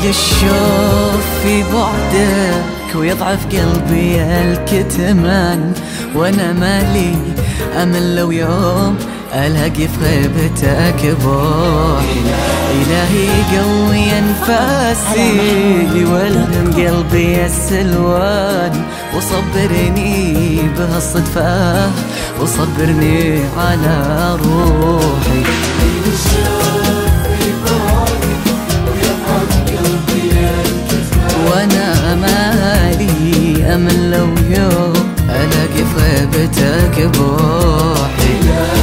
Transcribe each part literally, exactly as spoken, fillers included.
الشوف في بعدك ويضعف قلبي الكتمان، وانا مالي امل لو يوم الاقي في غيبتك بوحي. الهي قوي انفاسي والهم قلبي السلوان، وصبرني بهالصدفة وصبرني على روحي. وانا مالي امل لو يوم الاقي في غيبتك بوحي.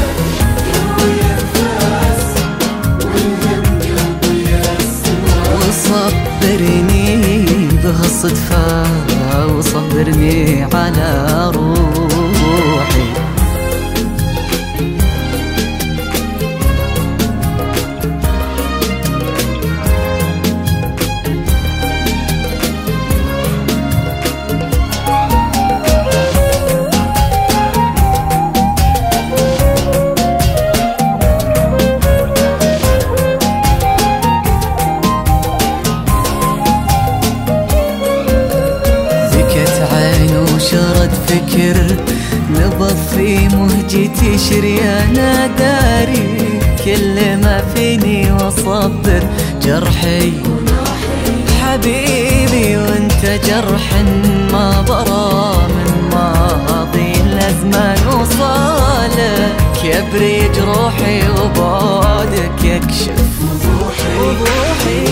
وصبرني بهالصدفة وصبرني على روحي. شرد فكر نبض في مهجتي شريانة داري، كل ما فيني وصبر جرحي حبيبي، وانت جرح ما برا من ماضي الازمان وصالك يبري جروحي وبعدك يكشف وضوحي.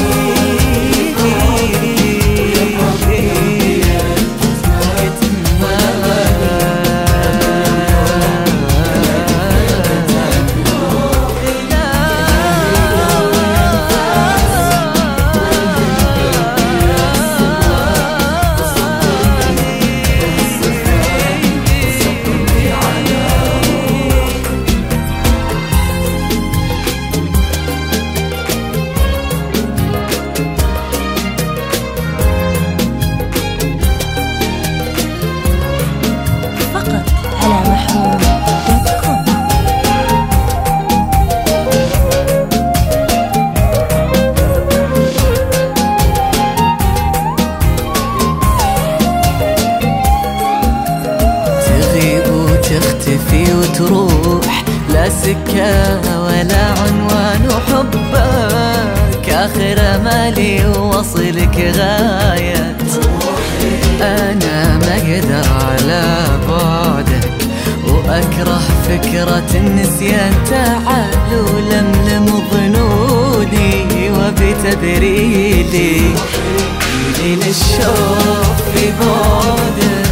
تختفي وتروح لا سكة ولا عنوان، وحبك آخر أمالي ووصلك غاية. أنا ما أقدر على بعدك وأكره فكرة النسيان، تعال ولملم ظنوني وبتبريدي للشوف في بعدك.